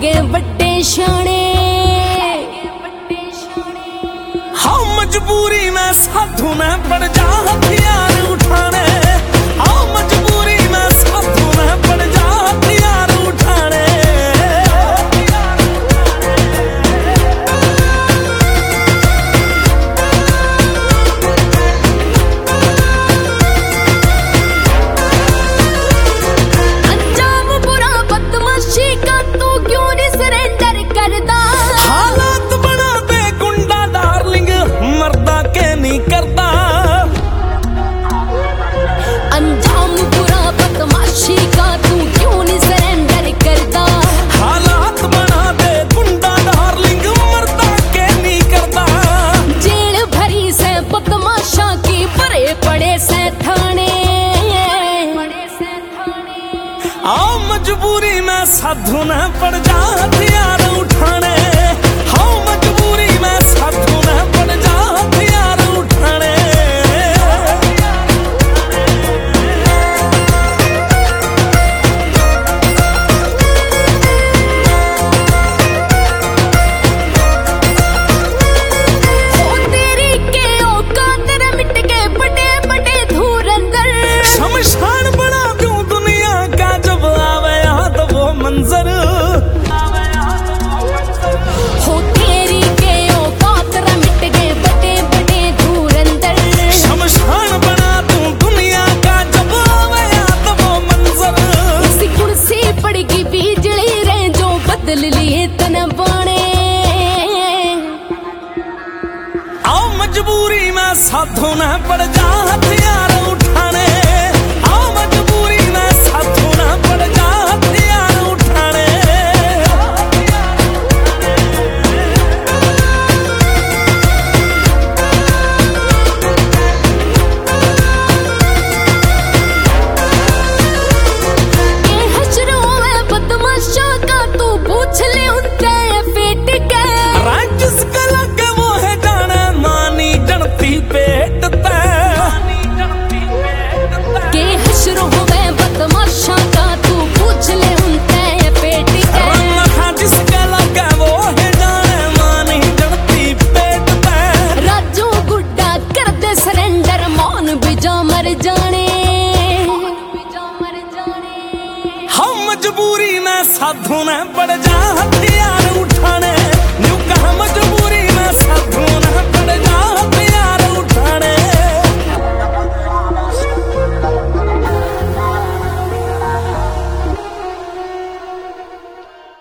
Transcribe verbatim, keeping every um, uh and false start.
गए बड़े शाने। हाँ मजबूरी में साधु में पड़ जा हथियार उठाने। हाँ मजबूरी में साधु में पड़ जा हथियार उठाने। आओ मजबूरी में साधु न पड़ जा हथियार उठाने। हाँ मजबूरी में साधु न पड़ जा हथियार उठाने। ओ तेरी के औकात रे मिट के बड़े बड़े धुरंधर। शमशान बना दूं दुनिया का जब आवे याद वो मंजर। हो तेरी के औकात रे मिट के बड़े बड़े धुरंधर। शमशान बना दूं दुनिया का जब आवे याद वो मंजर। इसी कुर्सी पड़गी बिजली रे जो बदल लिए तन बाणे। आओ मजबूरी में साधु न पड़ जा हथियार उठाने। आओ मजबूरी में साधु न पड़ जा हथियार उठाने। ये हशरों में बदमाशा का तू पूछ ले उनसे फेट के। राक्षस का लगे वो है जाने मानी जनती पेट ते। के हशरों में बदमाशा का तू पूछ ले उनसे पेट के। रंगा जिसका लगे वो है जाने मानी जनती पेट ते। राजू गुड्डा कर दे सरेंडर मौन बिजा मर जाने। हम मजबूरी में साधु न पड़ जा हथियार उठाने। न्यू कहा मजबूरी